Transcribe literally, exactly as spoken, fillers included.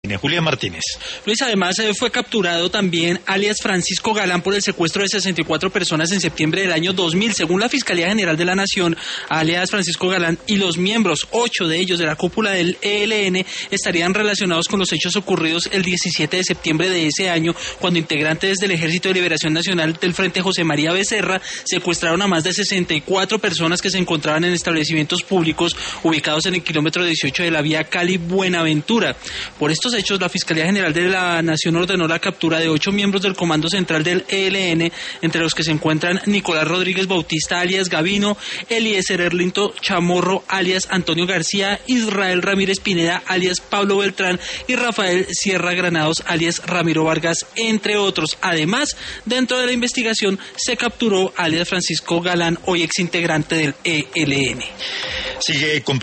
Julián Martínez. Luis, además eh, fue capturado también alias Francisco Galán por el secuestro de sesenta y cuatro personas en septiembre del año dos mil. Según la Fiscalía General de la Nación, alias Francisco Galán y los miembros, ocho de ellos de la cúpula del E L N, estarían relacionados con los hechos ocurridos el diecisiete de septiembre de ese año, cuando integrantes del Ejército de Liberación Nacional del Frente José María Becerra secuestraron a más de sesenta y cuatro personas que se encontraban en establecimientos públicos ubicados en el kilómetro dieciocho de la vía Cali-Buenaventura. Por estos hechos, la Fiscalía General de la Nación ordenó la captura de ocho miembros del Comando Central del E L N, entre los que se encuentran Nicolás Rodríguez Bautista, alias Gavino, Eliezer Erlinto Chamorro, alias Antonio García, Israel Ramírez Pineda, alias Pablo Beltrán, y Rafael Sierra Granados, alias Ramiro Vargas, entre otros. Además, dentro de la investigación se capturó alias Francisco Galán, hoy exintegrante del E L N. Sigue con